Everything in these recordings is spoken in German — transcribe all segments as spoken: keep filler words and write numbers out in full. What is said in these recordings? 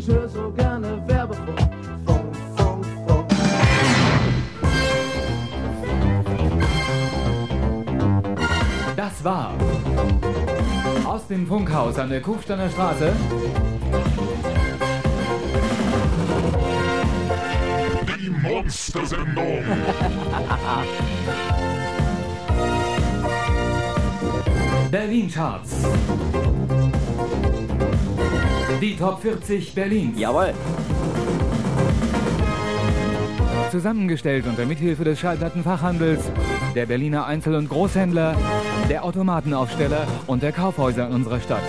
höre so gerne Werbefunk. Funk, Funk, Funk. Das war aus dem Funkhaus an der Kufsteiner Straße die Monstersendung. Berlin Charts. Die Top vierzig Berlins. Jawohl. Zusammengestellt unter Mithilfe des Schallplattenfachhandels, der Berliner Einzel- und Großhändler, der Automatenaufsteller und der Kaufhäuser in unserer Stadt.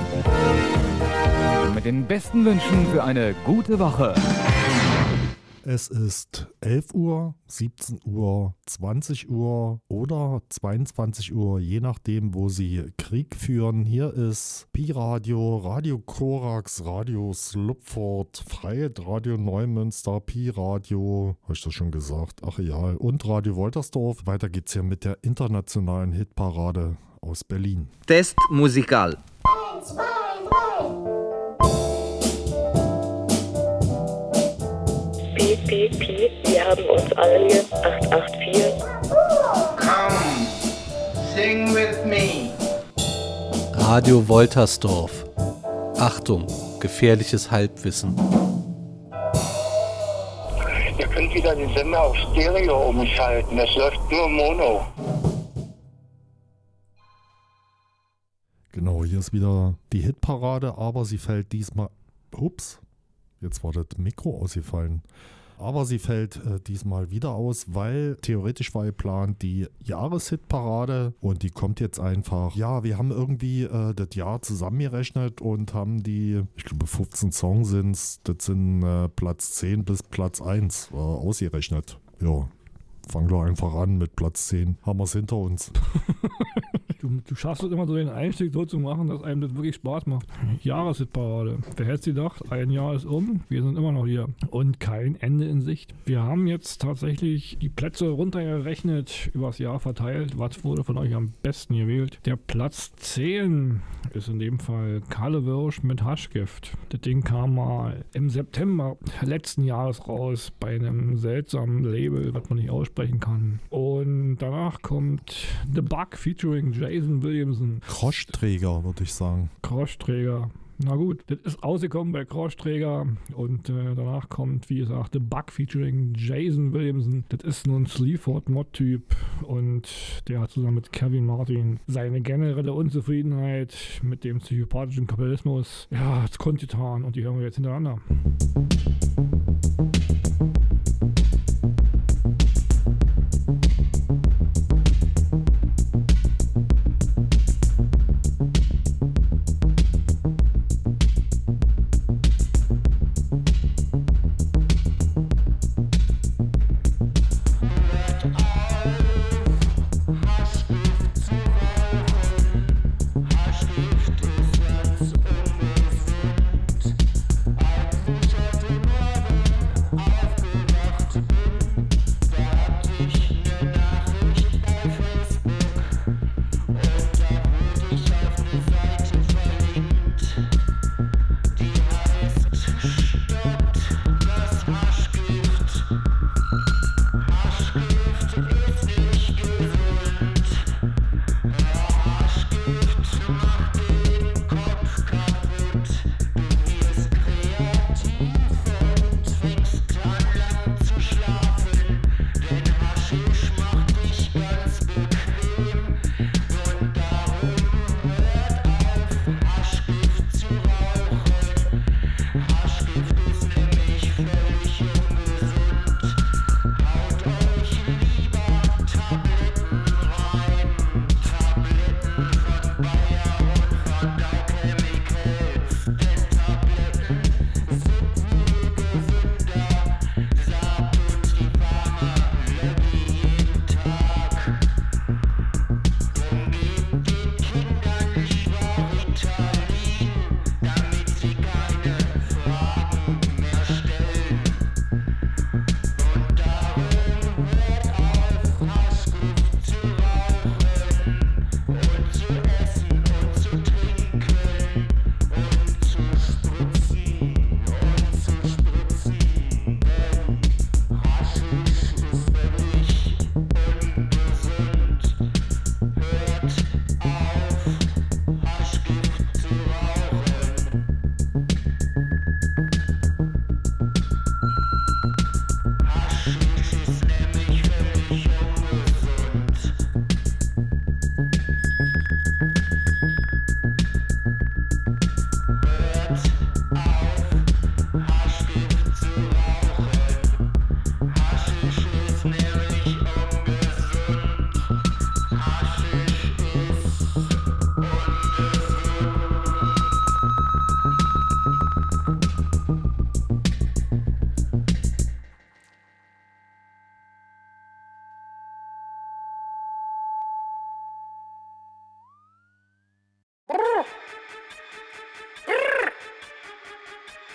Mit den besten Wünschen für eine gute Woche. Es ist elf Uhr, siebzehn Uhr, zwanzig Uhr oder zweiundzwanzig Uhr, je nachdem, wo Sie Krieg führen. Hier ist Pi-Radio, Radio Korax, Radio Slupford, Freiheit Radio Neumünster, Pi-Radio, habe ich das schon gesagt, ach egal, und Radio Woltersdorf. Weiter geht's hier mit der internationalen Hitparade aus Berlin. Test musikal. eins, zwei, drei. Piep, piep, piep, wir haben uns alle lieb. acht acht vier. Come, sing with me. Radio Woltersdorf. Achtung, gefährliches Halbwissen. Ihr könnt wieder den Sender auf Stereo umschalten, es läuft nur Mono. Genau, hier ist wieder die Hitparade, aber sie fällt diesmal... Ups, jetzt war das Mikro ausgefallen. Aber sie fällt äh, diesmal wieder aus, weil theoretisch war geplant die Jahreshitparade und die kommt jetzt einfach. Ja, wir haben irgendwie äh, das Jahr zusammengerechnet und haben die, ich glaube fünfzehn Songs sind es, das sind äh, Platz zehn bis Platz eins äh, ausgerechnet. Ja, fangen wir einfach an mit Platz zehn. Haben wir es hinter uns. Du, du schaffst es immer so den Einstieg so zu machen, dass einem das wirklich Spaß macht. Jahreshitparade. Wer hätte es gedacht? Ein Jahr ist um, wir sind immer noch hier. Und kein Ende in Sicht. Wir haben jetzt tatsächlich die Plätze runtergerechnet, übers Jahr verteilt. Was wurde von euch am besten gewählt? Der Platz zehn ist in dem Fall Kalle Wirsch mit Haschgift. Das Ding kam mal im September letzten Jahres raus bei einem seltsamen Label, was man nicht aussprechen kann. Und danach kommt The Bug featuring Jason Williamson. Croschträger, würde ich sagen. Croschträger. Na gut, das ist rausgekommen bei Croschträger und äh, danach kommt, wie gesagt, The Bug featuring Jason Williamson. Das ist nun ein Sleaford-Mod-Typ und der hat zusammen mit Kevin Martin seine generelle Unzufriedenheit mit dem psychopathischen Kapitalismus ja, kundgetan und die hören wir jetzt hintereinander.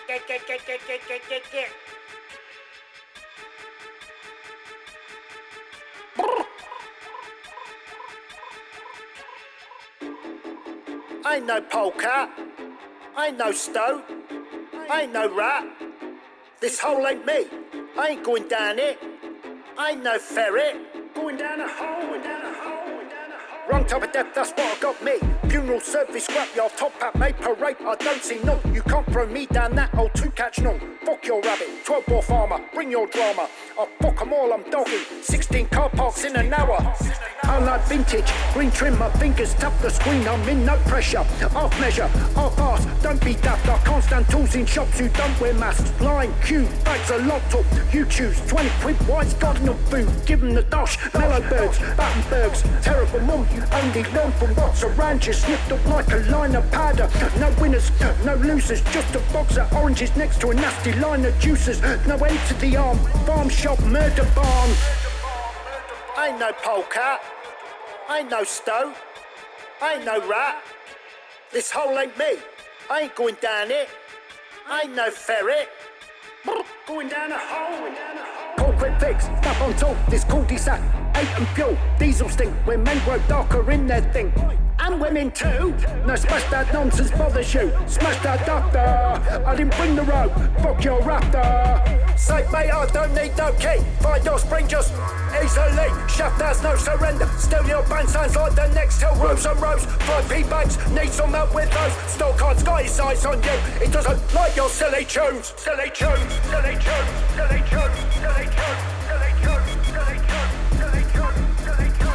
Ain't no polecat, ain't no stoat, ain't no rat. This hole ain't me, I ain't going down it. Ain't no ferret, going down a hole, going down a hole, going down a hole. Wrong type of death, that's what I got me. Funeral service, scrapyard, top hat, made parade. I don't see none, you can't throw me down that hole to catch none. Fuck your rabbit, twelve bore farmer, bring your drama. I fuck 'em all, I'm dogging, sixteen car parks in an hour. I like vintage, green trim, my fingers tap the screen, I'm in no pressure. Half measure, half arse, don't be daft. I can't stand tools in shops who don't wear masks. Line, queue, bags are locked up, you choose. twenty quid, why's got enough food? Give 'em the dosh, mellow birds, Battenbergs. Terrible mum, you only learn from what's around you. Snipped up like a line of powder. No winners, no losers, just a box of oranges next to a nasty line of juices. No end to the arm, farm shop, murder barn. Ain't no polecat, ain't no stoat, ain't no rat. This hole ain't me, I ain't going down it. Ain't no ferret, going down a hole. Concrete fix, up on top, this cul-de-sac. Eight and fuel, diesel stink, when men grow darker in their thing. And women too. No, smash that nonsense bothers you. Smash that doctor. I didn't bring the rope. Fuck your raptor. Say, mate, I don't need no key. Find your spring just easily. Shaft has no surrender. Still your band sounds like the next hill. Rows and rows. five p bags. Need some help with those. Still can't got his eyes on you. It doesn't like your silly tunes. Silly tunes. Silly tunes. Silly tunes. Silly tunes. Silly tunes. Silly tunes. Silly tunes. Silly tunes.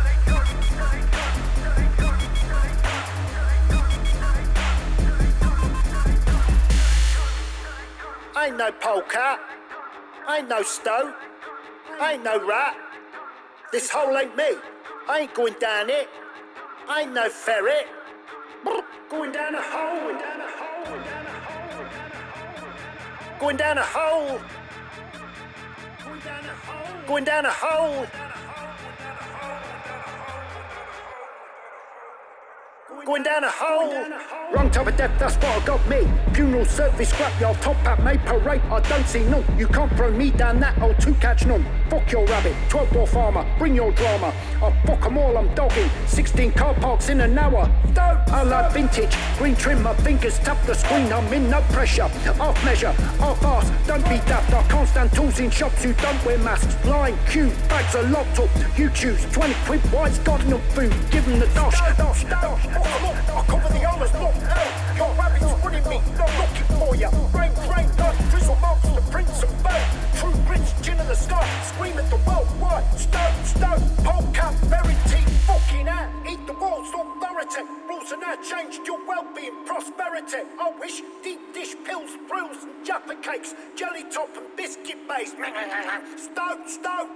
Ain't no polecat, ain't no stoat, ain't no rat. This hole ain't me, I ain't going down it. Ain't no ferret, going down a hole, going down a hole, going down a hole, going down a hole, going down a hole. Going down a hole. Wrong type of death, that's what I got me. Funeral service, scrapyard, top hat, made parade. I don't see none. You can't throw me down that hole to catch none. Fuck your rabbit, twelve bore farmer, bring your drama. I fuck 'em all, I'm dogging. sixteen car parks in an hour. Don't. I like vintage, green trim, my fingers tap the screen. I'm in no pressure. Half measure, half arse, don't be daft. I can't stand tools in shops who don't wear masks. Line, queue, bags are locked up. You choose. twenty quid, why's got enough food? Give 'em the dosh. dosh, dosh. I cover the honest look. Your rabbit's running me, not looking for ya. Rain, rain, blood, drizzle marks, the prince of bird. True grits, chin in the sky, scream at the world wide. Stone, stone, polecat, buried teeth, fucking out. Eat the walls, authority. Rules are now changed, your well-being, prosperity. I wish deep dish pills, brills, and jaffa cakes, jelly top and biscuit base. Stone, stone.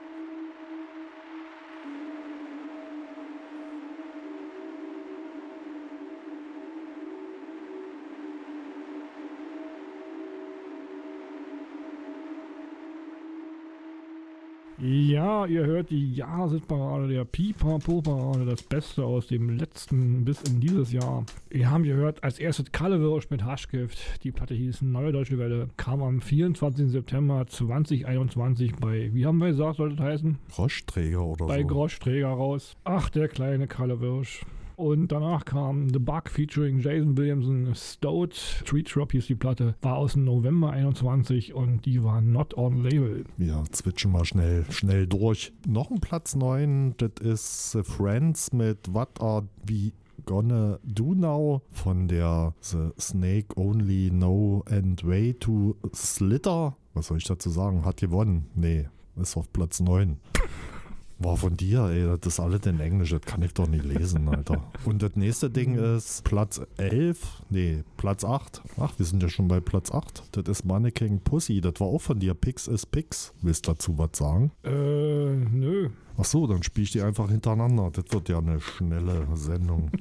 Ja, ihr hört die Jahreshitparade der Pipapo-Parade, das Beste aus dem letzten bis in dieses Jahr. Wir haben gehört, als erstes Kallewirsch mit Haschgift. Die Platte hieß Neue Deutsche Welle, kam am vierundzwanzigsten September zweitausendeinundzwanzig bei, wie haben wir gesagt, sollte es heißen? Groschträger oder bei so. Bei Groschträger raus. Ach, der kleine Kallewirsch. Und danach kam The Bug featuring Jason Williamson, Stoat, Tree Trop hieß die Platte, war aus dem November einundzwanzig und die war not on label. Wir switchen mal schnell, schnell durch. Noch ein Platz neun, das ist The Friends mit What Are We Gonna Do Now von der The Snake Only Know and Way to Slither. Was soll ich dazu sagen? Hat gewonnen. Nee, ist auf Platz neun. War von dir, ey, das ist alles in Englisch, das kann ich doch nicht lesen, Alter. Und das nächste Ding ist Platz elf, nee, Platz acht. Ach, wir sind ja schon bei Platz acht. Das ist Mannequin Pussy, das war auch von dir, Pix is Pix. Willst du dazu was sagen? Äh, nö. Ach so, dann spiel ich die einfach hintereinander. Das wird ja eine schnelle Sendung.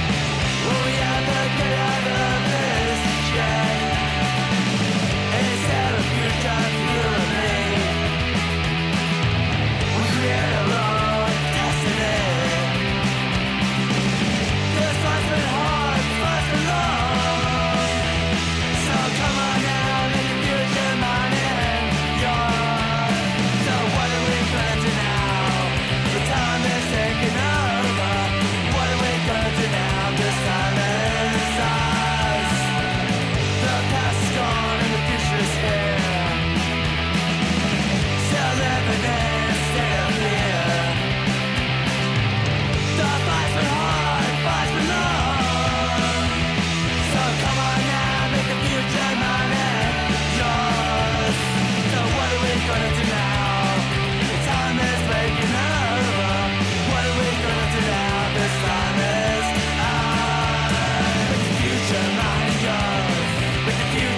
It's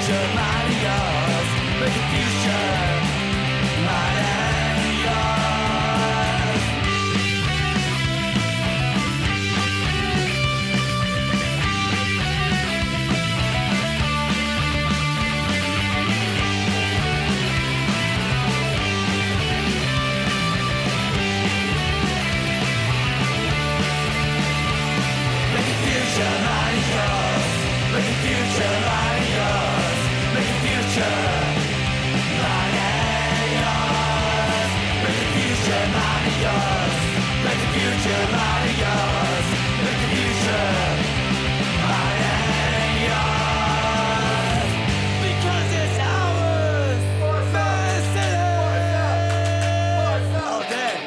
future mine and yours. Make the future mine and yours. Make the future mine and yours. Make the future mine and yours. Make the future mine and yours. Make the future mine and yours. Make the future mine and yours. Make the future mine and yours. Because it's ours. Mercy. All day.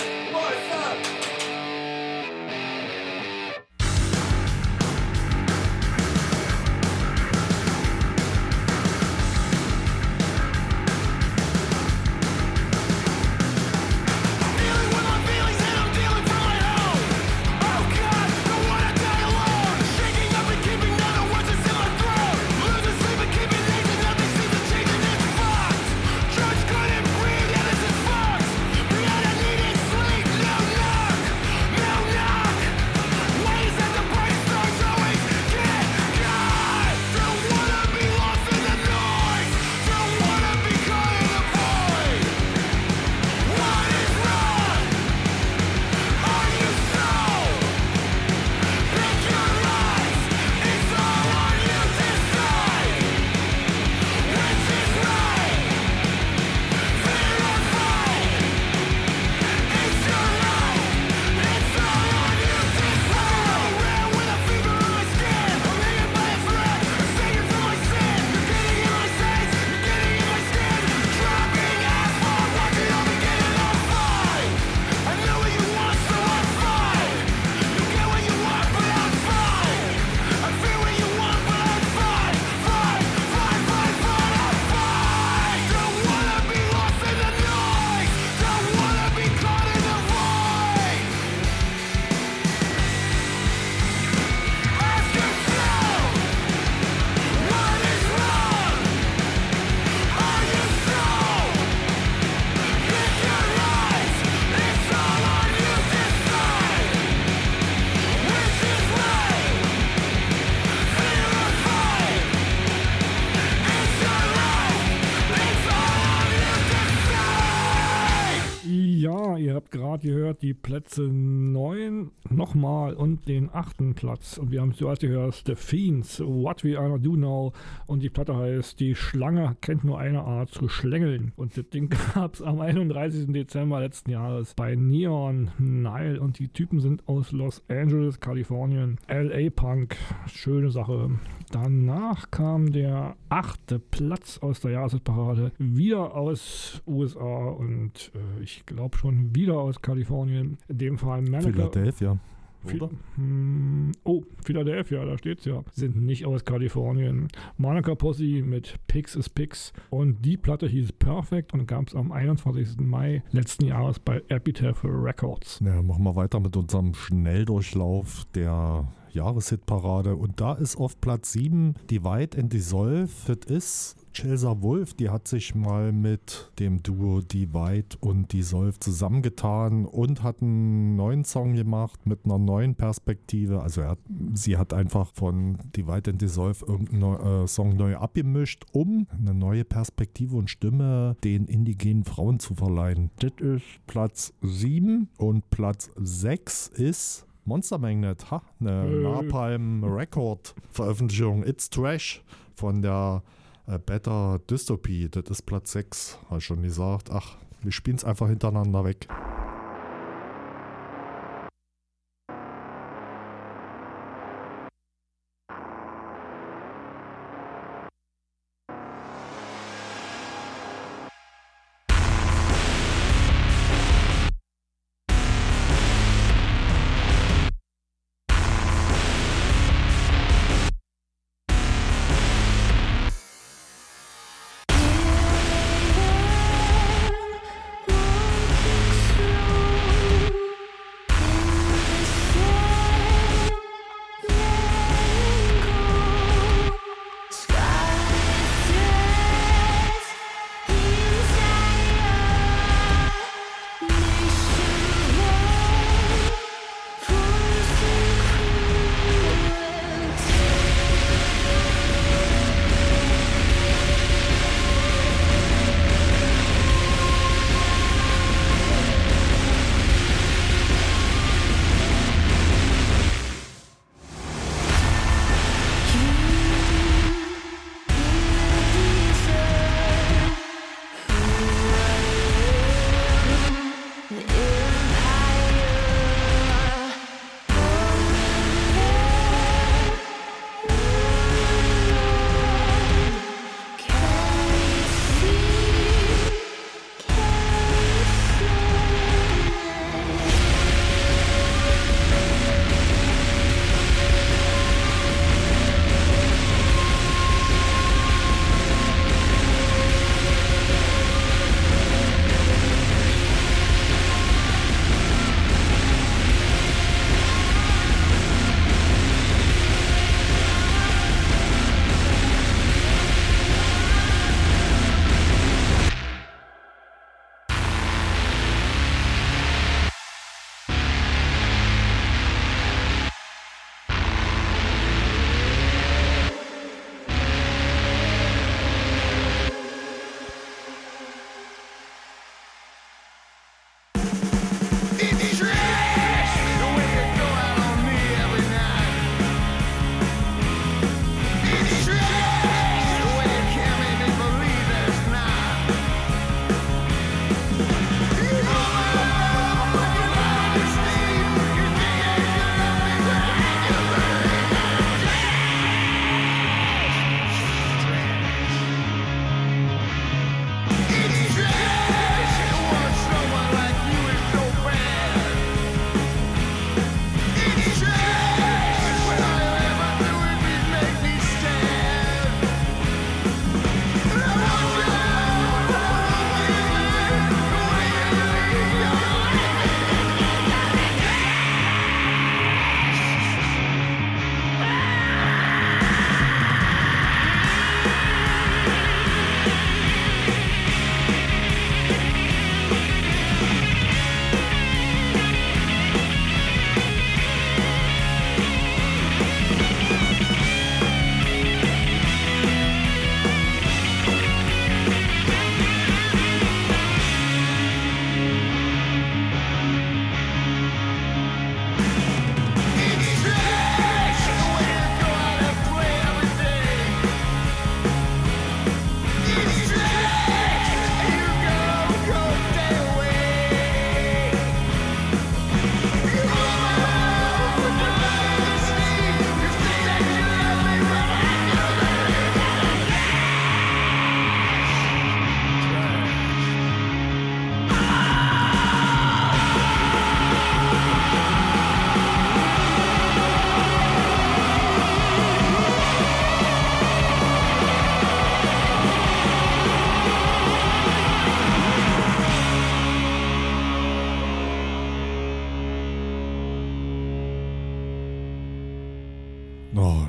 Dealing with my feelings and I'm dealing for my own. Oh God, don't wanna die alone. Shaking up and keeping all the words that's in my throat. Losing sleep and keeping days and nothing seems to change and it's fucked. Drugs couldn't breathe, yeah this is fucked. Beyond I needed sleep, no knock, no knock. Ways that the brain starts always get God. Don't wanna be lost in the noise. Don't wanna be caught in the void. What is wrong? Are you so? Pick your lies. It's all on you decide. Which is right? Fair or fight? It's your life. It's all on you decide. Around with a fever on my skin. I'm hanging by a thread. I'm singing for my sin. You're getting in my sights. You're getting in my skin. Dropping asphalt. Watching all me getting on fire. I know what you want, so I'm fine. You get what you want, but I'm fine. I feel what you want, but I'm fine. Fine, fine, fine, fine, I'm fine. Don't wanna be lost in the noise. Don't wanna be caught in the void. Ask yourself, what is wrong? Are you so? Pick your lies. It's all on you decide. Which is right? Fear or fight? It's your life. It's all on you decide. Ja, ihr habt gerade gehört, die Plätze neun nochmal und den achten Platz. Und wir haben zuerst gehört, The Fiends, What We Are Do Now. Und die Platte heißt, die Schlange kennt nur eine Art zu schlängeln. Und das Ding gab es am einunddreißigsten Dezember letzten Jahres bei Neon Nile. Und die Typen sind aus Los Angeles, Kalifornien. L A Punk, schöne Sache. Danach kam der achte Platz aus der Jahreshitparade, wieder aus U S A und äh, ich glaube schon wieder aus Kalifornien. In dem Fall Mannequin. Philadelphia. Phil- Oder? Hm, oh, Philadelphia, da steht's ja. Sind nicht aus Kalifornien. Monica Posse mit Pigs is Pigs. Und die Platte hieß Perfect und gab es am einundzwanzigsten Mai letzten Jahres bei Epitaph Records. Ja, machen wir weiter mit unserem Schnelldurchlauf der Jahreshitparade. Und da ist auf Platz sieben Divide and Dissolve. Das ist Chelsea Wolf, die hat sich mal mit dem Duo Divide und Dissolve zusammengetan und hat einen neuen Song gemacht mit einer neuen Perspektive. Also er hat, sie hat einfach von Divide and Dissolve irgendeinen neu, äh, Song neu abgemischt, um eine neue Perspektive und Stimme den indigenen Frauen zu verleihen. Das ist Platz sieben und Platz sechs ist Monster Magnet, ha, eine Äh. Napalm Record Veröffentlichung It's Trash von der äh, Better Dystopie. Das ist Platz sechs, habe ich schon gesagt. Ach, wir spielen es einfach hintereinander weg. Walking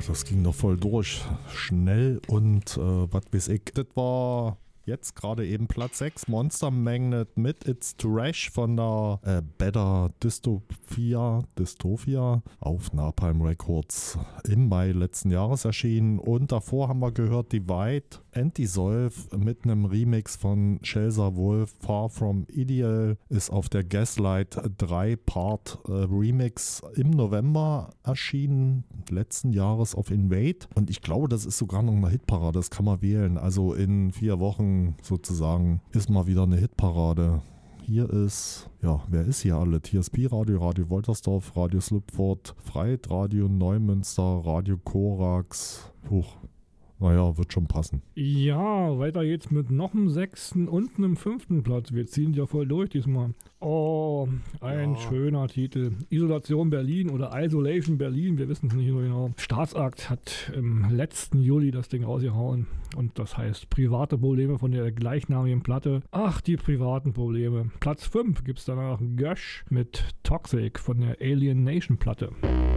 das ging doch voll durch. Schnell und äh, was weiß ich. Das war jetzt gerade eben Platz sechs. Monster Magnet mit It's Trash von der äh, Better Dystopia, Dystopia auf Napalm Records im Mai letzten Jahres erschienen. Und davor haben wir gehört Divide and Dissolve mit einem Remix von Shelza Wolf. Far From Ideal ist auf der Gaslight drei Part äh, Remix im November erschienen, letzten Jahres auf Invade. Und ich glaube, das ist sogar noch eine Hitparade, das kann man wählen. Also in vier Wochen sozusagen ist mal wieder eine Hitparade. Hier ist, ja, wer ist hier alle? T S P Radio, Radio Woltersdorf, Radio Slipford, Freit, Radio Neumünster, Radio Korax. Huch. Naja, wird schon passen. Ja, weiter geht's mit noch einem sechsten und einem fünften Platz. Wir ziehen ja voll durch diesmal. Oh, ein ja. schöner Titel. Isolation Berlin oder Isolation Berlin, wir wissen es nicht so genau. Staatsakt hat im letzten Juli das Ding rausgehauen. Und das heißt private Probleme von der gleichnamigen Platte. Ach, die privaten Probleme. Platz fünf gibt's danach Gösch mit Toxic von der Alien Nation Platte.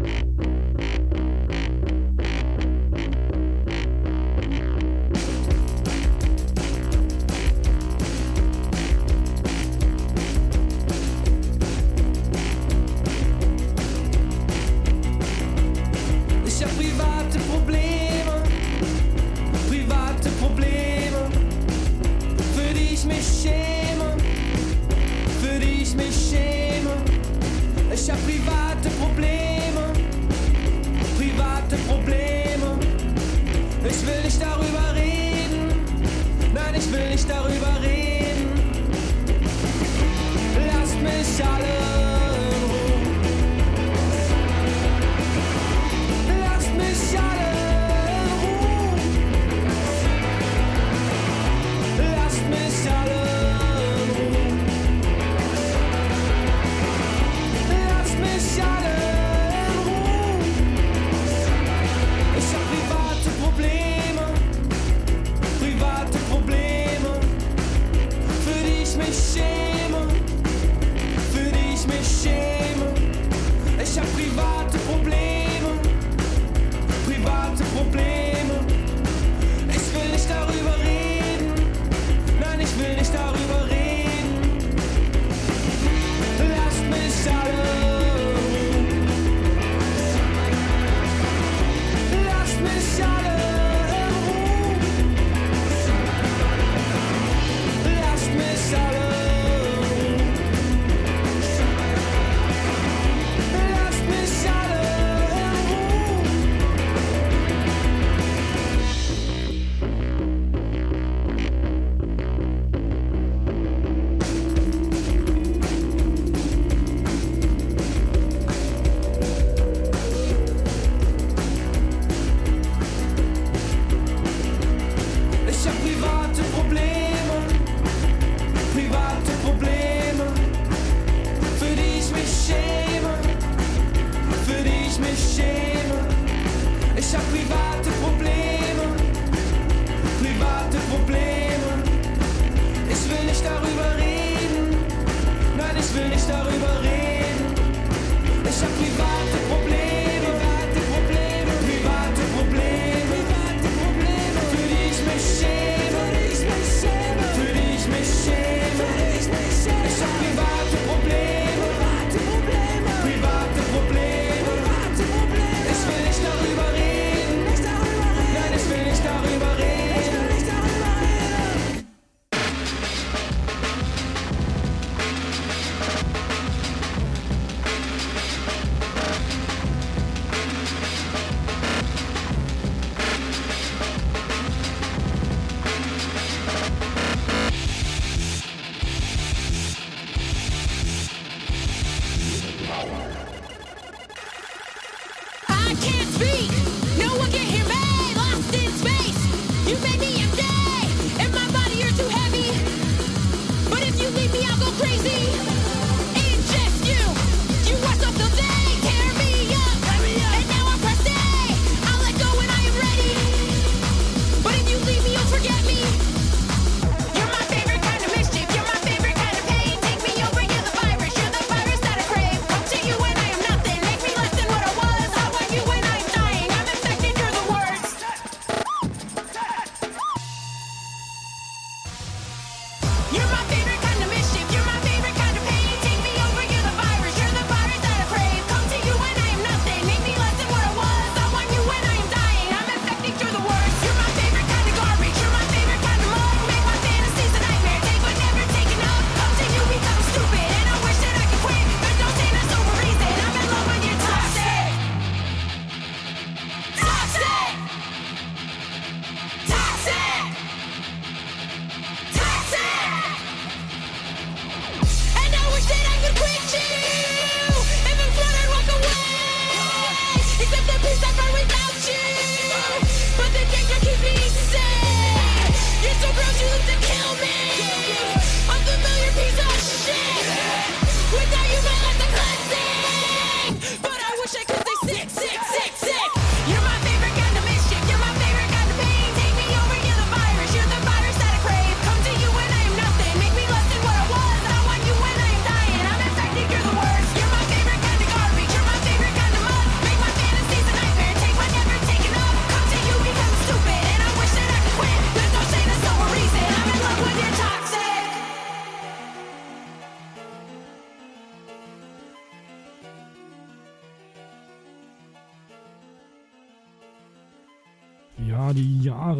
Ich hab private Probleme, private Probleme. Ich will nicht darüber reden, nein, ich will nicht darüber reden. Lasst mich alle in Ruhe. Lasst mich alle in Ruhe. Lasst mich alle in Ruhe. Lasst mich alle in Ruhe. Ich hab private Probleme, private Probleme, für die ich mich schäme, für die ich mich schäme. Ich hab private Probleme, private Probleme. Ich will nicht darüber reden, nein, ich will nicht darüber reden. Lasst mich alle in Ruhe. Lasst mich alle in Ruhe. Lasst mich alle in Ruhe. Lasst mich alle in Ruhe. Ich hab private Probleme, private Probleme, für die ich mich schäme, für die ich mich schäme. Ich hab private Probleme, private Probleme. Ich will nicht darüber reden, nein, ich will nicht darüber reden. Ich hab private Probleme, private Probleme, private Probleme, private Probleme, für die ich mich schäme, für die ich mich schäme, für die ich mich schäme, für die ich mich schäme. Ich hab private Probleme, private Probleme, private Probleme, private Probleme. Ich will nicht darüber reden, nicht darüber reden, nein, ich will nicht darüber reden, ich will nicht darüber reden.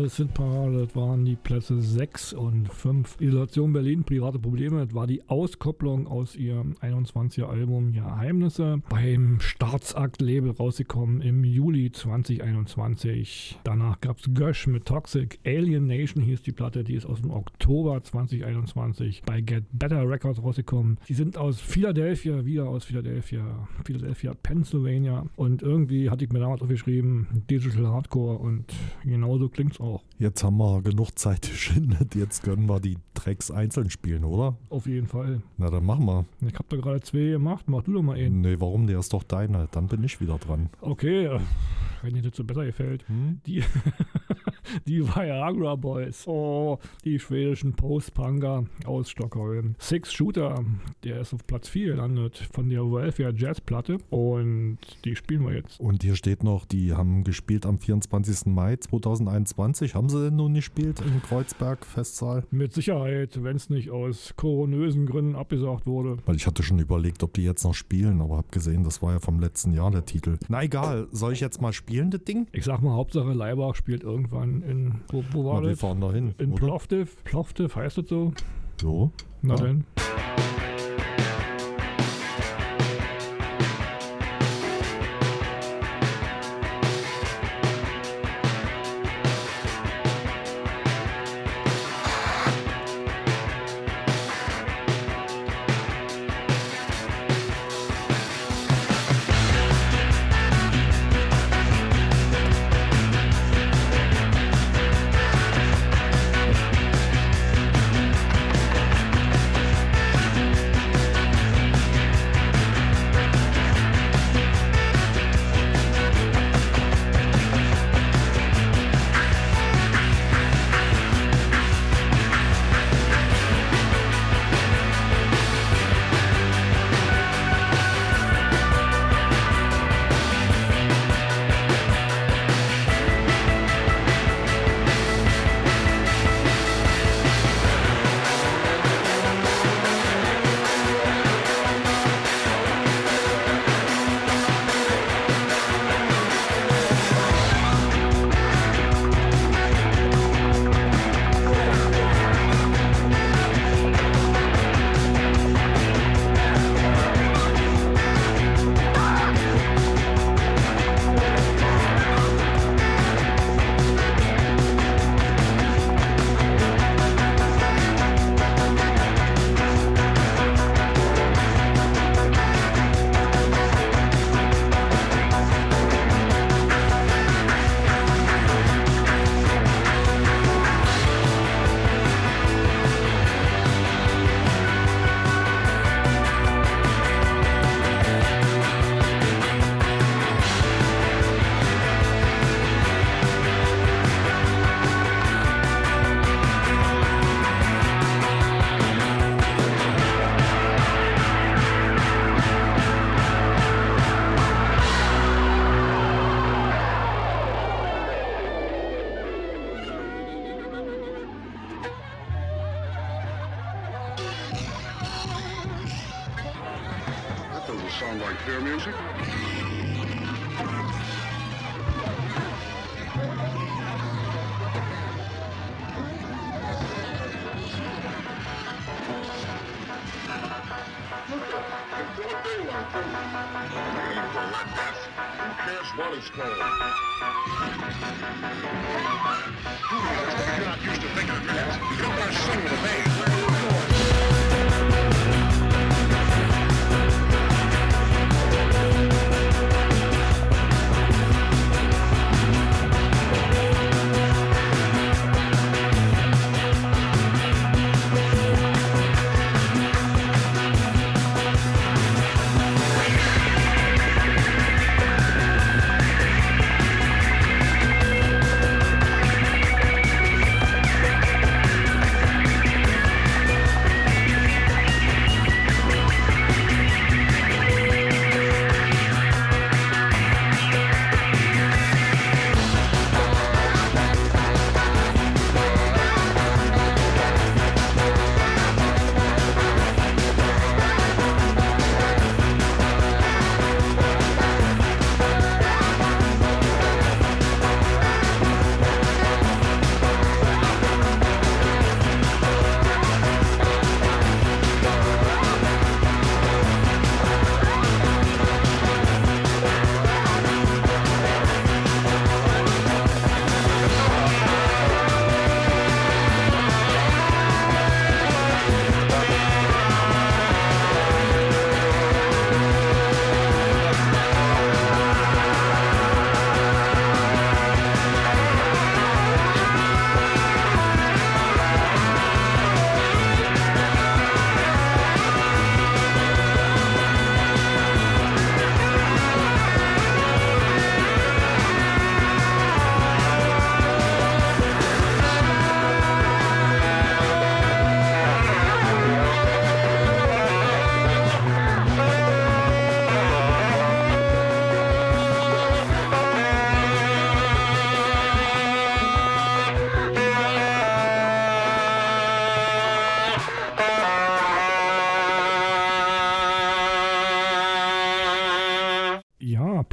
Jahres-Hitparade, das waren die Plätze sechs und fünf. Isolation Berlin, private Probleme, das war die Auskopplung aus ihrem einundzwanziger Album Geheimnisse. Beim Staatsakt-Label rausgekommen im Juli zwanzig einundzwanzig. Danach gab es Gösch mit Toxic. Alien Nation hieß die Platte, die ist aus dem Oktober zwanzig einundzwanzig bei Get Better Records rausgekommen. Die sind aus Philadelphia, wieder aus Philadelphia, Philadelphia, Pennsylvania. Und irgendwie hatte ich mir damals aufgeschrieben, Digital Hardcore, und genauso klingt's auch. Jetzt haben wir genug Zeit geschindet, jetzt können wir die Tracks einzeln spielen, oder? Auf jeden Fall. Na, dann machen wir. Ich hab da gerade zwei gemacht, mach du doch mal einen. Nee, warum? Der ist doch deine, dann bin ich wieder dran. Okay, wenn dir das so besser gefällt. Hm? Die, die Viagra Boys. Oh, die schwedischen Post-Punker aus Stockholm. Six Shooter, der ist auf Platz vier gelandet von der Welfare Jazz Platte, und die spielen wir jetzt. Und hier steht noch, die haben gespielt am vierundzwanzigsten Mai zweitausendeinundzwanzig. Haben sie denn nun gespielt im Kreuzberg Festsaal? Mit Sicherheit, wenn es nicht aus koronösen Gründen abgesagt wurde. Weil ich hatte schon überlegt, ob die jetzt noch spielen, aber habe gesehen, das war ja vom letzten Jahr der Titel. Na egal, soll ich jetzt mal spielen, das Ding? Ich sag mal, Hauptsache Leibach spielt irgendwann in, wo, wo war Na, das? wir fahren da hin, In oder? Plovdiv. Plovdiv heißt das so? So. Na ja. denn. sound like their music. Who cares what it's called? You're not used to thinking of that. You don't want to sing with a bass.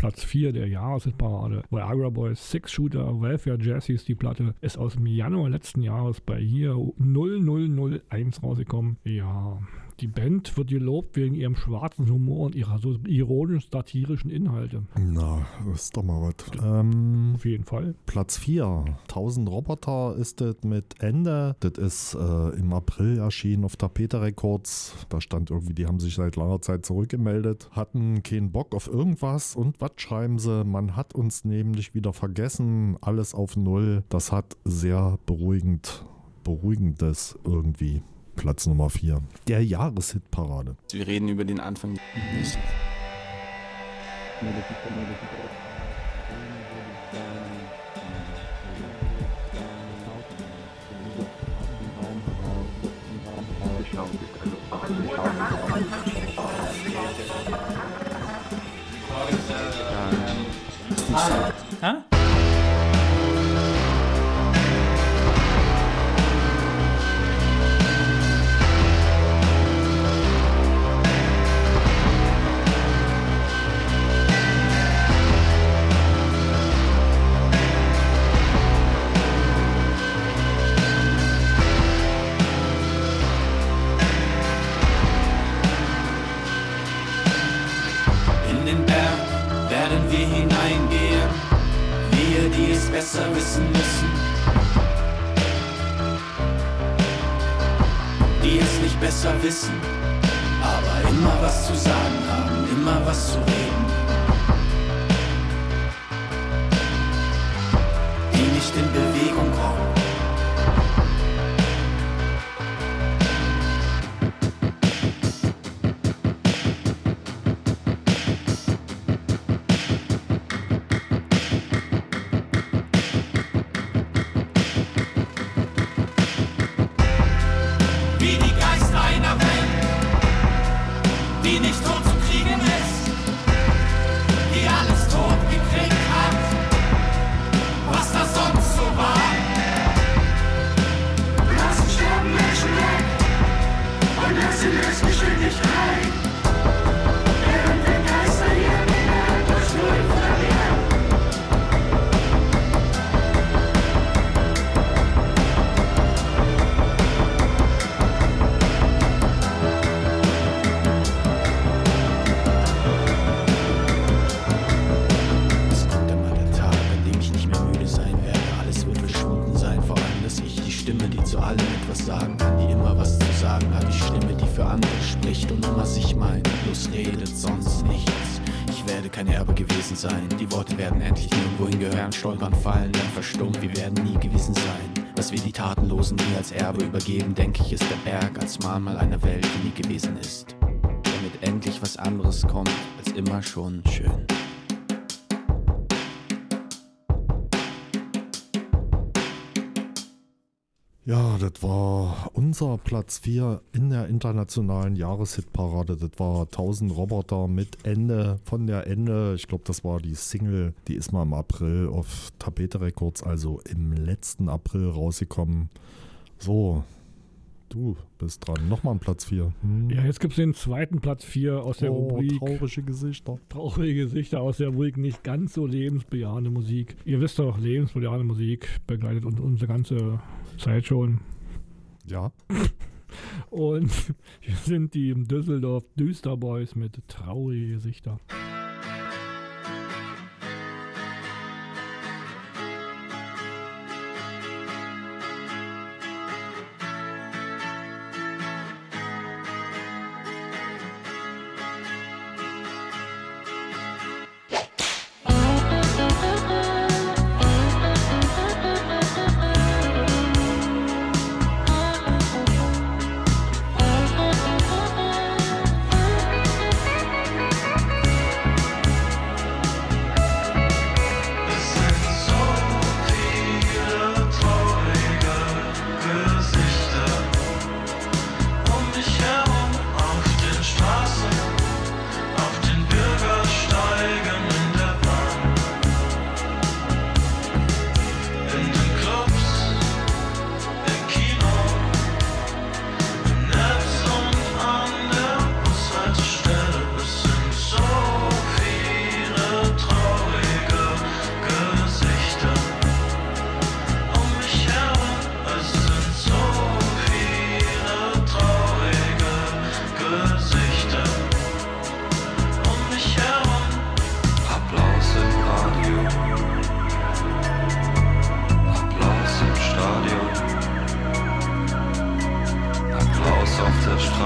Platz vier der Jahreshitparade. Viagra Boys Six Shooter Welfare Jazz hieß die Platte, ist aus dem Januar letzten Jahres bei hier null null null eins rausgekommen. Ja, die Band wird gelobt wegen ihrem schwarzen Humor und ihrer so ironisch-satirischen Inhalte. Na, das ist doch mal was. Ähm, Auf jeden Fall. Platz vier. tausend Roboter ist das mit Ende. Das ist äh, im April erschienen auf Tapete Records. Da stand irgendwie, die haben sich seit langer Zeit zurückgemeldet, hatten keinen Bock auf irgendwas. Und was schreiben sie? Man hat uns nämlich wieder vergessen. Alles auf Null. Das hat sehr beruhigend, beruhigendes irgendwie. Platz Nummer vier. Der Jahreshitparade. Wir reden über den Anfang. Hä? In den Berg werden wir hineingehen, wir, die es besser wissen müssen, die es nicht besser wissen, aber immer was zu sagen haben, immer was zu reden, die nicht in Bewegung kommen. Wie die Geister einer Welt, die nicht tot zu kriegen ist, die alles tot gekriegt hat, was da sonst so war. Lassen sterben Menschen weg und lassen es Geschwindigkeit, während wir Geister ihr Männer durch Null verlieren. Es kommt einmal der Tag, an dem ich nicht mehr müde sein werde. Alles wird verschwunden sein, vor allem das Ich, die Stimme, die zu allem etwas sagen kann, die immer was zu sagen hat, die Stimme, die für andere spricht und immer sich meint, bloß redet, sonst nichts. Ich werde kein Erbe gewesen sein, die Worte werden endlich nirgendwo hingehören, stolpern, fallen, dann verstummt, wir werden nie gewesen sein. Was wir die Tatenlosen nie als Erbe übergeben, denke ich, ist der Berg als Mahnmal einer Welt, die nie gewesen ist. Damit endlich was anderes kommt, als immer schon schön. Ja, das war unser Platz vier in der internationalen Jahreshitparade. Das war tausend Roboter mit Ende von der Ende. Ich glaube, das war die Single, die ist mal im April auf Tapete Records, also im letzten April rausgekommen. So, du bist dran. Nochmal ein Platz vier. Hm. Ja, jetzt gibt es den zweiten Platz vier aus der Oh, Rubrik. traurige Gesichter. Traurige Gesichter aus der Rubrik nicht ganz so lebensbejahende Musik. Ihr wisst doch, lebensbejahende Musik begleitet uns unsere ganze Zeit schon. Ja. Und wir sind die Düsseldorf Düsterboys mit traurige Gesichter.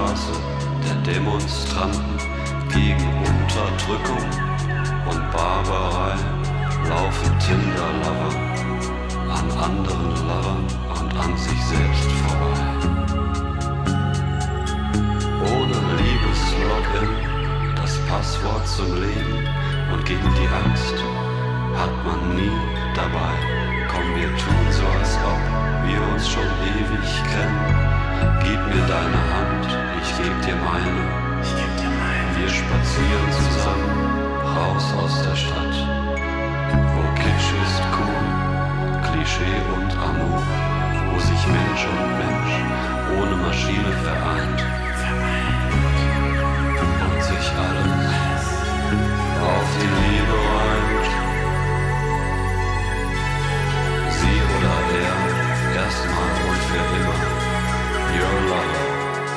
Straße der Demonstranten gegen Unterdrückung und Barbarei laufen Tinder-Lover an anderen Lovern und an sich selbst vorbei. Ohne Liebes-Login, das Passwort zum Leben und gegen die Angst hat man nie dabei. Komm, wir tun so, als ob wir uns schon ewig kennen. Gib mir deine Hand, ich geb dir meine. Ich geb dir meine. Wir spazieren zusammen raus aus der Stadt, wo Kitsch ist cool, Klischee und Amour, wo sich Mensch und Mensch ohne Maschine vereint und sich alles auf die Liebe reimt. Sie oder er, erstmal und für immer, your lover.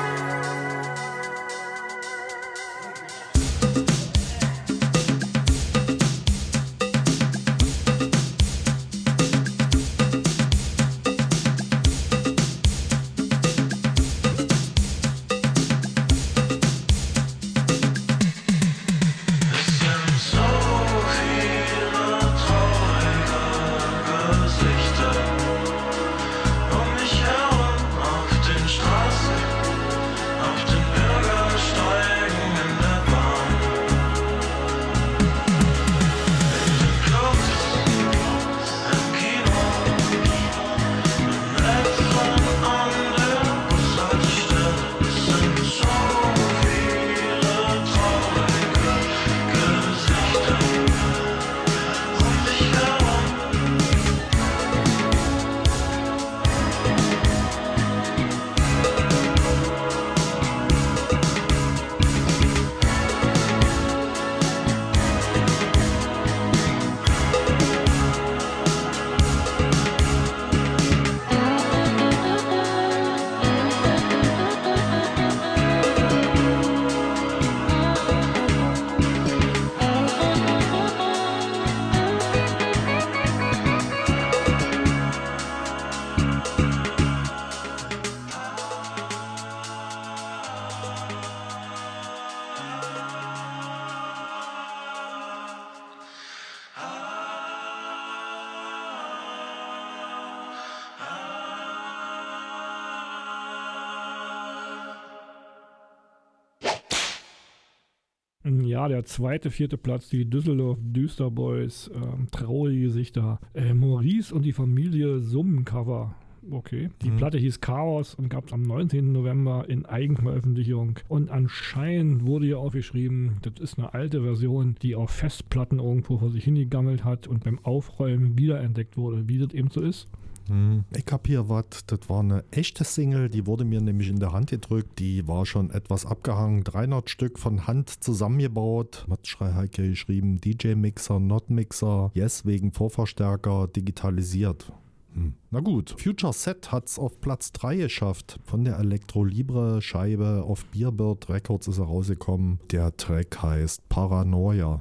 Ja, der zweite, vierte Platz, die Düsseldorf Düsterboys, ähm, traurige Gesichter. Äh, Maurice und die Familie Summencover. Okay. Die mhm. Platte hieß Chaos und gab es am neunzehnten November in Eigenveröffentlichung. Und anscheinend wurde hier aufgeschrieben, das ist eine alte Version, die auf Festplatten irgendwo vor sich hingegammelt hat und beim Aufräumen wiederentdeckt wurde, wie das eben so ist. Ich hab hier was, das war eine echte Single, die wurde mir nämlich in der Hand gedrückt, die war schon etwas abgehangen, dreihundert Stück von Hand zusammengebaut, Matschrei Heike geschrieben, D J-Mixer, Not-Mixer, Yes wegen Vorverstärker, digitalisiert. Hm. Na gut, Future Set hat's auf Platz drei geschafft, von der Elektro Libre Scheibe auf Beerbird Records ist er rausgekommen, der Track heißt Paranoia.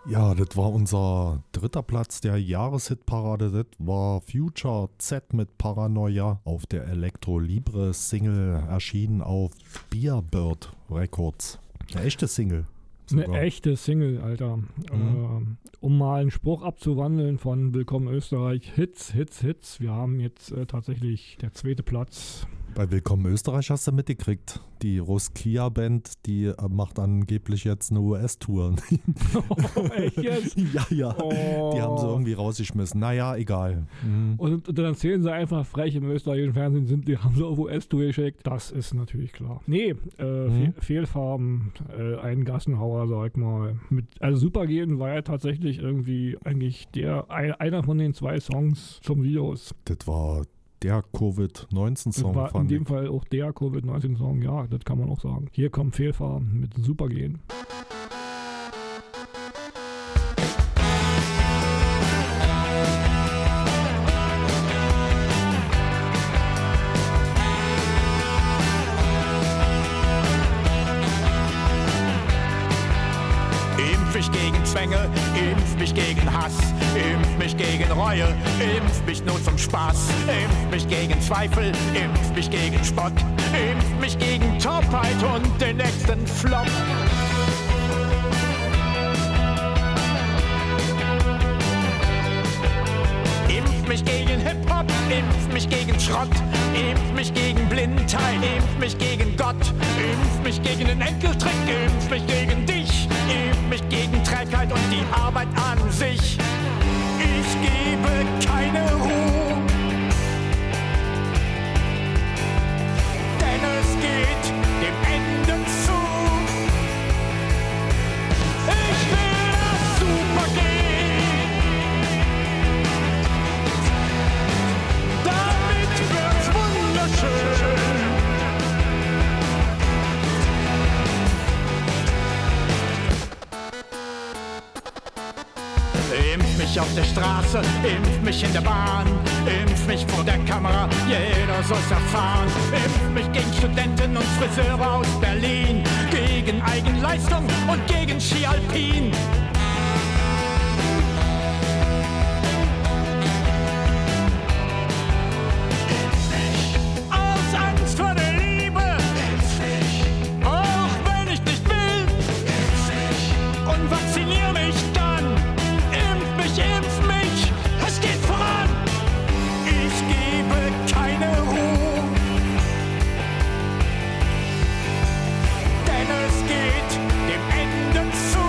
Ja, das war unser dritter Platz der Jahreshitparade. Das war Future Z mit Paranoia auf der Elektro Libre Single, erschienen auf Beerbird Records. Eine echte Single. Eine sogar. echte Single, Alter. Mhm. Ähm, um mal einen Spruch abzuwandeln von Willkommen Österreich. Hits, Hits, Hits. Wir haben jetzt äh, tatsächlich der zweite Platz. Bei Willkommen Österreich hast du mitgekriegt. Die Roskia-Band, die äh, macht angeblich jetzt eine U S-Tour. Oh, echt jetzt? Ja, ja. Oh. Die haben sie irgendwie rausgeschmissen. Naja, egal. Mhm. Und, und dann erzählen sie einfach frech im österreichischen Fernsehen, sind, die haben sie auf U S-Tour geschickt. Das ist natürlich klar. Nee, äh, Mhm. Fe Fehlfarben, äh, ein Gassenhauer, sag mal. Mit, also Supergehen war ja tatsächlich irgendwie eigentlich der ein, einer von den zwei Songs zum Virus. Das war der Covid Das neunzehn-Song, war in fand dem ich. Fall auch der Covid neunzehn Song, ja, das kann man auch sagen. Hier kommt Fehlfarben mit Supergehen. Impf mich gegen Zwänge, impf mich gegen Hass, impf mich gegen Reue, impf mich nur zum Spaß, impf mich gegen Zweifel, impf mich gegen Spott, impf mich gegen Taubheit und den nächsten Flop. Impf mich gegen Hip-Hop, impf mich gegen Schrott, impf mich gegen Blindheit, impf mich gegen Gott, impf mich gegen den Enkeltrick, impf mich gegen dich, impf mich gegen Trägheit und die Arbeit an sich. Ich gebe keine Ruhe, denn es geht dem Ende zu. Ich will das Supergehen, damit wird's wunderschön. Impf mich auf der Straße, impf mich in der Bahn, impf mich vor der Kamera, jeder soll's erfahren. Impf mich gegen Studenten und Friseure aus Berlin, gegen Eigenleistung und gegen Ski Alpin. Aus Angst vor der Liebe, auch wenn ich nicht will, und vaccinier mich dann. Impf mich, impf mich, es geht voran. Ich gebe keine Ruhe, denn es geht dem Ende zu.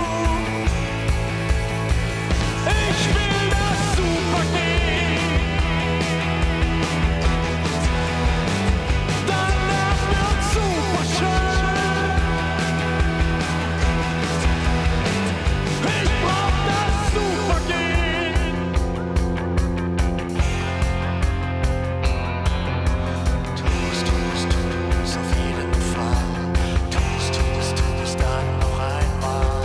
Ich will das Supergehen, danach wird's super schön. Ich brauch das Supergehen. Tu's, tu's, tu's auf jeden Fall. Tu's, tu's, tu's dann noch einmal.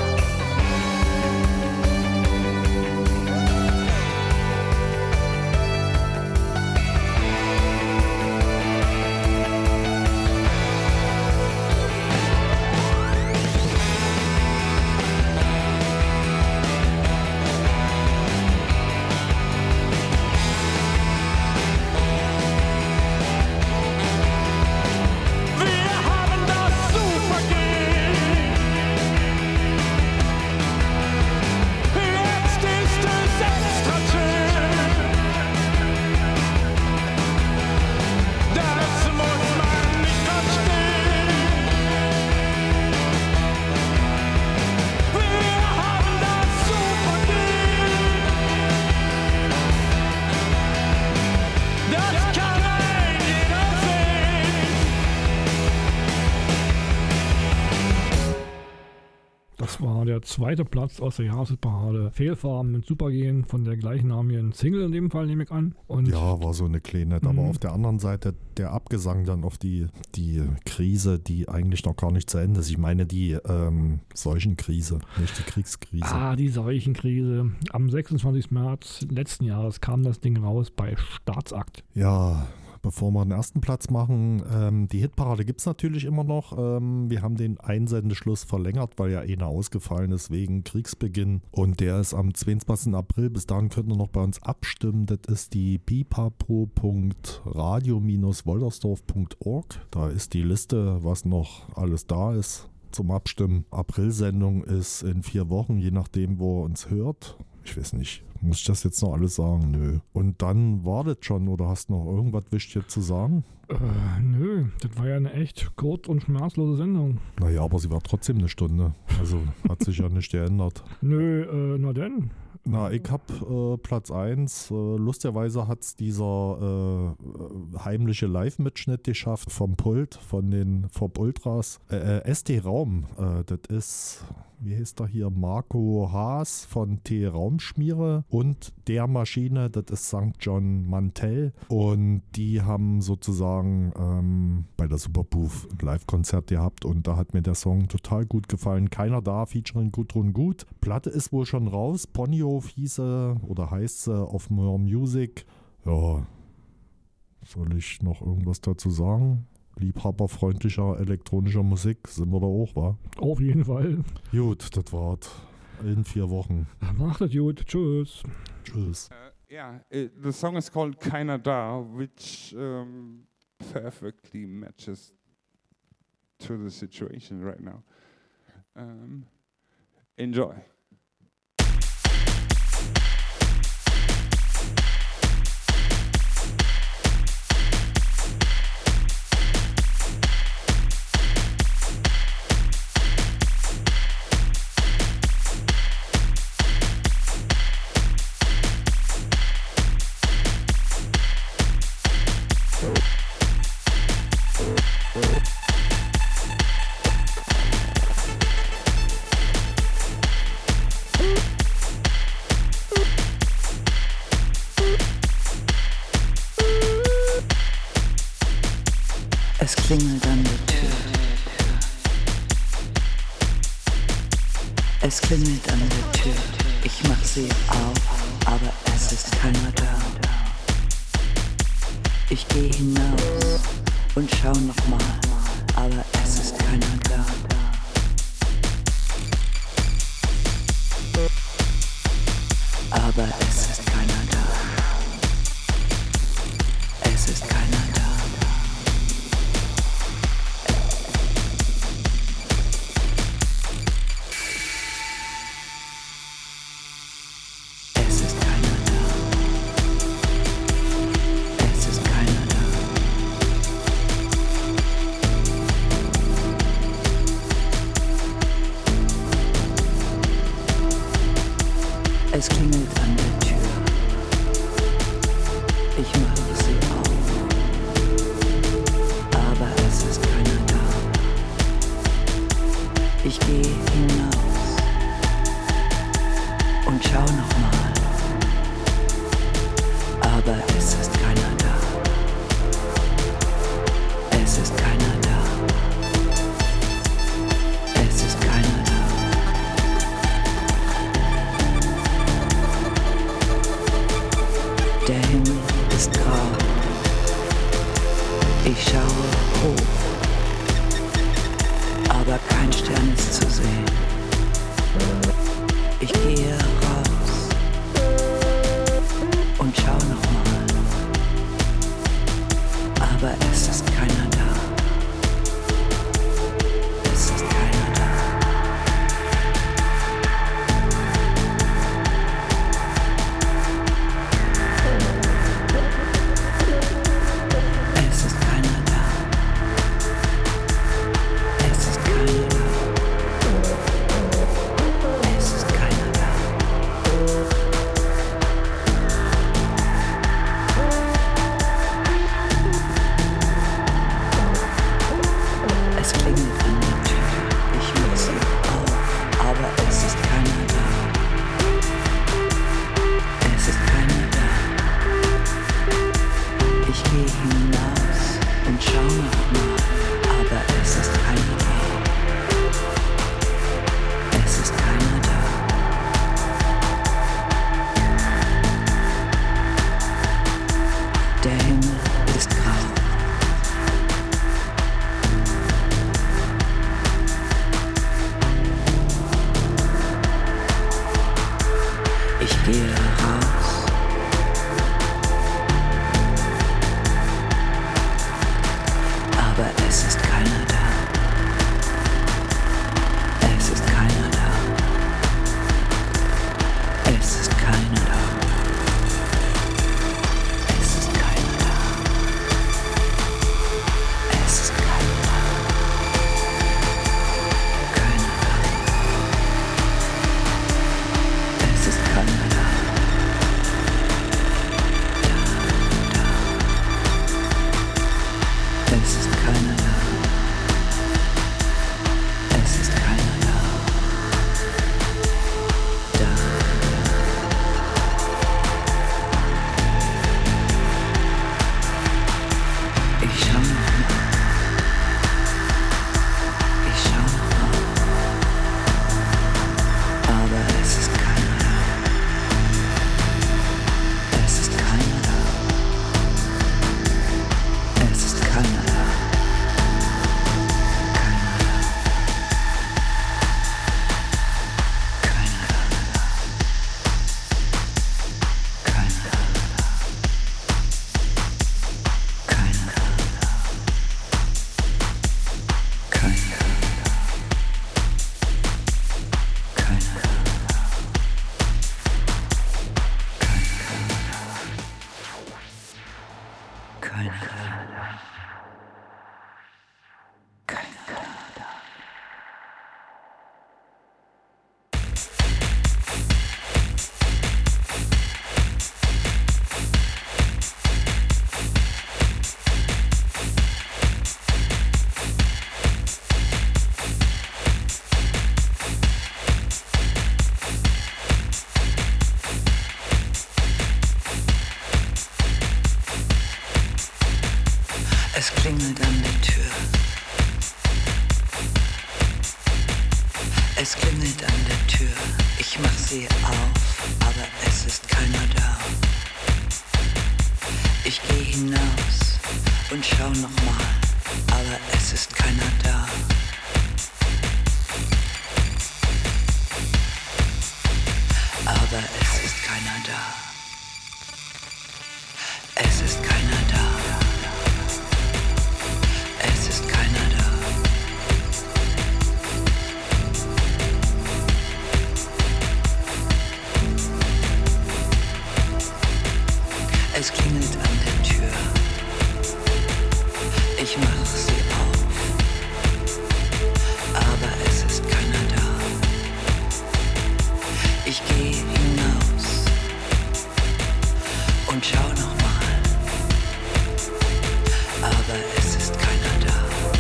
Wir haben das Supergehen. Jetzt ist es extra schön. Das muss man nicht verstehen. Wir haben das Supergehen. Das kann ein jeder sehen. Das war der zweite Platz aus der Jahreshitparade. Fehlfarben mit Supergehen von der gleichnamigen Single in dem Fall, nehme ich an. Und Ja, war so eine kleine. Aber Mhm. auf der anderen Seite der Abgesang dann auf die, die Krise, die eigentlich noch gar nicht zu Ende ist. Ich meine die ähm, Seuchenkrise, nicht die Kriegskrise. Ah, die Seuchenkrise. Am sechsundzwanzigsten März letzten Jahres kam das Ding raus bei Staatsakt. Ja, bevor wir den ersten Platz machen, ähm, die Hitparade gibt es natürlich immer noch. Ähm, wir haben den Einsendeschluss verlängert, weil ja einer ausgefallen ist wegen Kriegsbeginn. Und der ist am zweiundzwanzigsten April. Bis dahin könnt ihr noch bei uns abstimmen. Das ist die pipapo punkt radio Bindestrich woltersdorf punkt org. Da ist die Liste, was noch alles da ist zum Abstimmen. April-Sendung ist in vier Wochen, je nachdem, wo ihr uns hört. Ich weiß nicht, muss ich das jetzt noch alles sagen? Nö. Und dann war das schon, oder hast du noch irgendwas wichtig zu sagen? Äh, nö, das war ja eine echt kurz- und schmerzlose Sendung. Naja, aber sie war trotzdem eine Stunde. Also hat sich ja nicht geändert. Nö, äh, na denn. Na, ich hab äh, Platz eins. Äh, lustigerweise hat es dieser äh, heimliche Live-Mitschnitt geschafft vom Pult, von den Fob Ultras. Äh, äh, S T Raum, äh, das ist, wie heißt der hier, Marco Haas von T Raumschmiere und der Maschine, das ist Sankt John Mantell. Und die haben sozusagen ähm, bei der Superpoof ein Live-Konzert gehabt und da hat mir der Song total gut gefallen. Keiner da, featuring Gudrun Gut. Platte ist wohl schon raus. Ponyhof hieße oder heißt sie auf More Music. Ja, soll ich noch irgendwas dazu sagen? Liebhaberfreundlicher elektronischer Musik sind wir da auch, wa? Auf jeden Fall. Gut, das war's. In vier Wochen. Macht das gut. Tschüss. Tschüss. Uh, yeah, it, the song is called Keiner Da, which um, perfectly matches to the situation right now. Um, enjoy. Es klingelt an der Tür. Es klingelt an der Tür. Ich mach sie auf, aber es ist keiner da. Ich geh hinaus und schau nochmal, aber es ist keiner da. Aber es ist keiner da. Es ist keiner da. Es klingelt an der Tür. Ich mache sie auf, aber es ist keiner da. Ich gehe hinaus und schau nochmal, aber es ist keiner da. Es ist keiner da. Es ist keiner da. Der Himmel ist grau. Ich schaue hoch, aber kein Stern ist zu sehen. Ich gehe raus und schau nochmal, aber es ist keiner da. Es ist keiner da. Es ist keiner da. Es ist keiner da. Es ist keiner da. Ich gehe raus. Aber es ist keiner da. Es ist keiner da. Es ist keiner da. Es ist keiner da. Es ist keiner da. Keiner da. Es ist keiner da. Da, da. Es ist keiner da. Es ist keiner da. Da, da. Ich schau noch mal. Ich schau noch mal. Aber es ist keiner da. Es ist keiner da. Es ist keiner da. Keiner da. Keiner da. Keiner da. Keiner da. Keiner da. Keiner da. Keiner da. Keiner da. Es klingelt an der Tür. Es klingelt an der Tür. Ich mach sie auf, aber es ist keiner da. Ich geh hinaus und schau noch mal, aber es ist keiner da. Aber es ist keiner da. Es ist keiner da. Es ist keiner da. Es klingelt an der Tür. Ich mach sie auf. Aber es ist keiner da. Ich geh hinaus und schau noch mal. Aber es ist keiner da.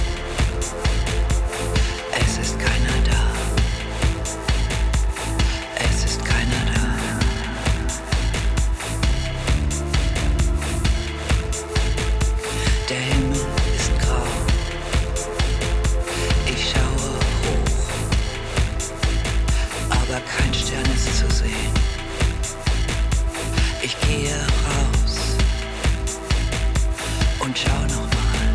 Es ist keiner da. Es ist keiner da. Der Himmel ist grau. Ich schaue hoch. Aber kein Stern ist zu sehen. Ich gehe raus und schau noch mal.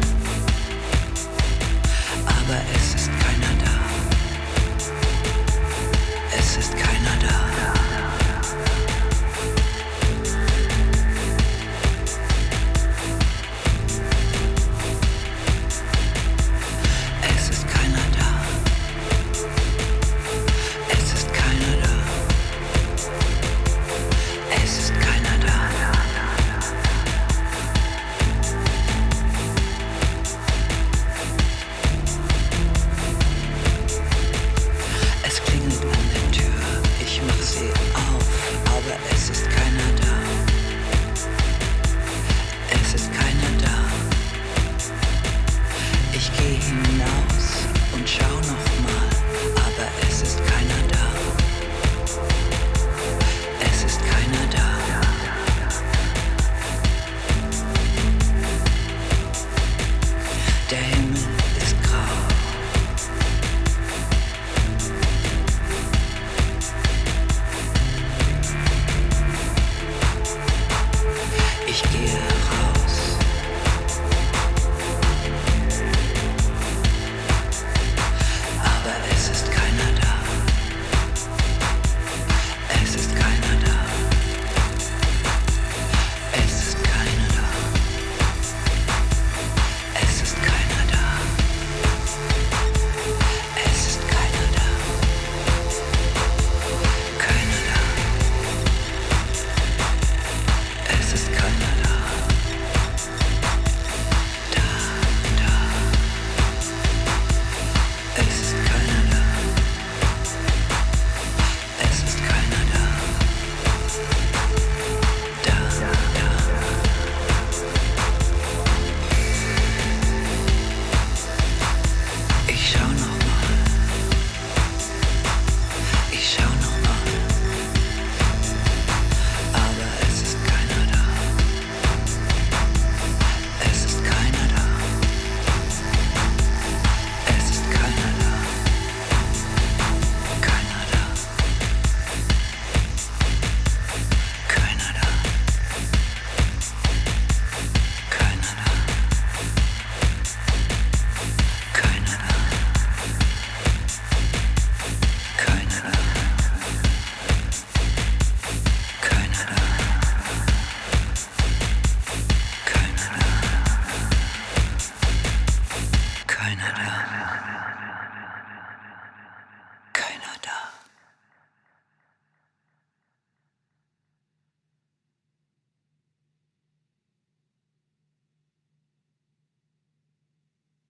Aber es ist keiner da. Es ist keiner